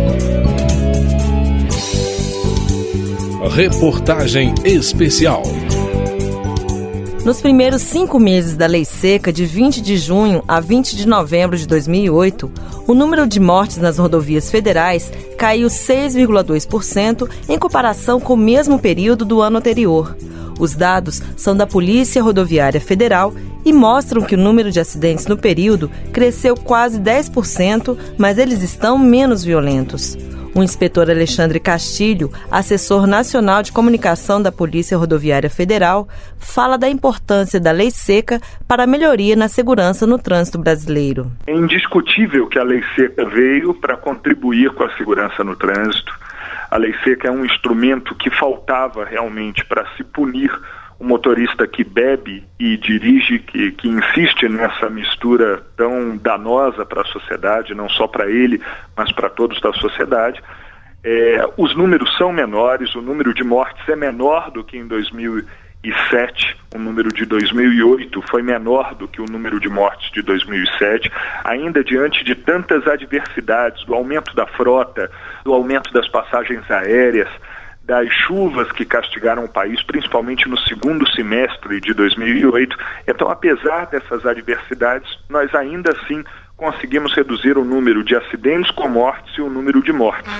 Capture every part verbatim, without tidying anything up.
Reportagem especial. Nos primeiros cinco meses da Lei Seca, de vinte de junho a vinte de novembro de dois mil e oito, o número de mortes nas rodovias federais caiu seis vírgula dois por cento em comparação com o mesmo período do ano anterior. Os dados são da Polícia Rodoviária Federal e mostram que o número de acidentes no período cresceu quase dez por cento, mas eles estão menos violentos. O inspetor Alexandre Castilho, assessor nacional de comunicação da Polícia Rodoviária Federal, fala da importância da Lei Seca para a melhoria na segurança no trânsito brasileiro. É indiscutível que a Lei Seca veio para contribuir com a segurança no trânsito. A Lei Seca é um instrumento que faltava realmente para se punir o motorista que bebe e dirige, que, que insiste nessa mistura tão danosa para a sociedade, não só para ele, mas para todos da sociedade. É, os números são menores, o número de mortes é menor do que em dois mil e sete, o número de dois mil e oito foi menor do que o número de mortes de dois mil e sete, ainda diante de tantas adversidades, do aumento da frota, do aumento das passagens aéreas, das chuvas que castigaram o país, principalmente no segundo semestre de dois mil e oito. Então, apesar dessas adversidades, nós ainda assim conseguimos reduzir o número de acidentes com mortes e o número de mortes.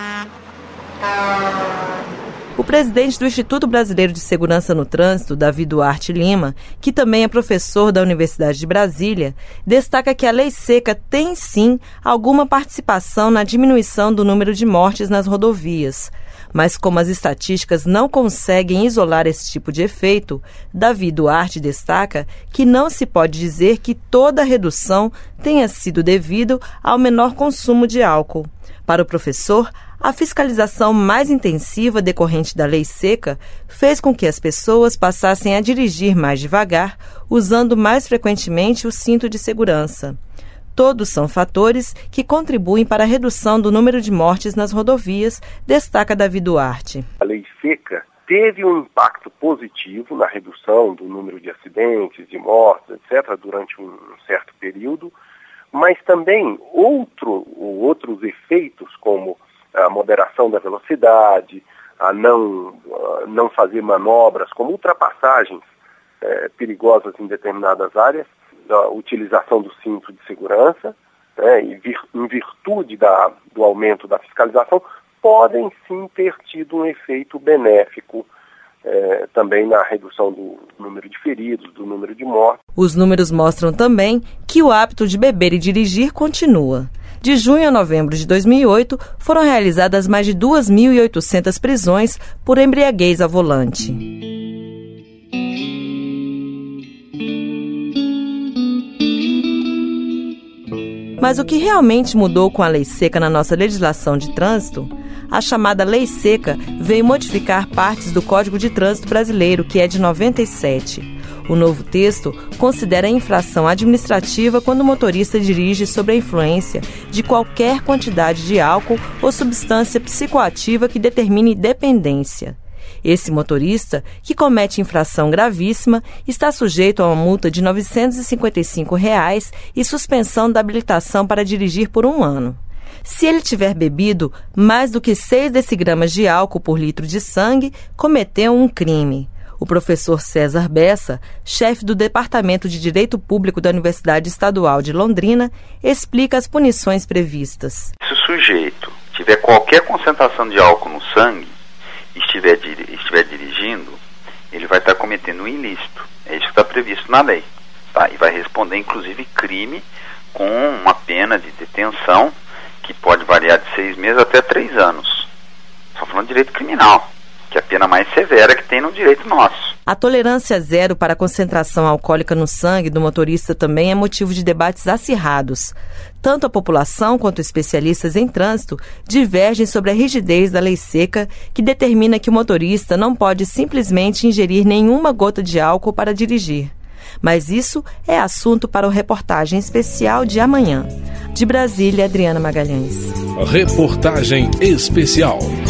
O presidente do Instituto Brasileiro de Segurança no Trânsito, Davi Duarte Lima, que também é professor da Universidade de Brasília, destaca que a Lei Seca tem, sim, alguma participação na diminuição do número de mortes nas rodovias. Mas como as estatísticas não conseguem isolar esse tipo de efeito, Davi Duarte destaca que não se pode dizer que toda a redução tenha sido devido ao menor consumo de álcool. Para o professor, a fiscalização mais intensiva decorrente da Lei Seca fez com que as pessoas passassem a dirigir mais devagar, usando mais frequentemente o cinto de segurança. Todos são fatores que contribuem para a redução do número de mortes nas rodovias, destaca Davi Duarte. A Lei Seca teve um impacto positivo na redução do número de acidentes, de mortes, etcétera, durante um certo período, mas também outro, outros efeitos, como a moderação da velocidade, a não, a não fazer manobras, como ultrapassagens é, perigosas em determinadas áreas, a utilização do cinto de segurança, né, e vir, em virtude da, do aumento da fiscalização, podem sim ter tido um efeito benéfico é, também na redução do número de feridos, do número de mortes. Os números mostram também que o hábito de beber e dirigir continua. De junho a novembro de dois mil e oito, foram realizadas mais de duas mil e oitocentas prisões por embriaguez ao volante. Mas o que realmente mudou com a Lei Seca na nossa legislação de trânsito? A chamada Lei Seca veio modificar partes do Código de Trânsito Brasileiro, que é de noventa e sete. O novo texto considera a infração administrativa quando o motorista dirige sob a influência de qualquer quantidade de álcool ou substância psicoativa que determine dependência. Esse motorista, que comete infração gravíssima, está sujeito a uma multa de novecentos e cinquenta e cinco reais e suspensão da habilitação para dirigir por um ano. Se ele tiver bebido mais do que seis decigramas de álcool por litro de sangue, cometeu um crime. O professor César Bessa, chefe do Departamento de Direito Público da Universidade Estadual de Londrina, explica as punições previstas. Se o sujeito tiver qualquer concentração de álcool no sangue, Estiver, estiver dirigindo, ele vai estar cometendo um ilícito. É isso que está previsto na lei. Tá? E vai responder, inclusive, crime com uma pena de detenção que pode variar de seis meses até três anos. Só falando de direito criminal, que é a pena mais severa que tem no direito nosso. A tolerância zero para a concentração alcoólica no sangue do motorista também é motivo de debates acirrados. Tanto a população quanto especialistas em trânsito divergem sobre a rigidez da Lei Seca, que determina que o motorista não pode simplesmente ingerir nenhuma gota de álcool para dirigir. Mas isso é assunto para o Reportagem Especial de amanhã. De Brasília, Adriana Magalhães. Reportagem Especial.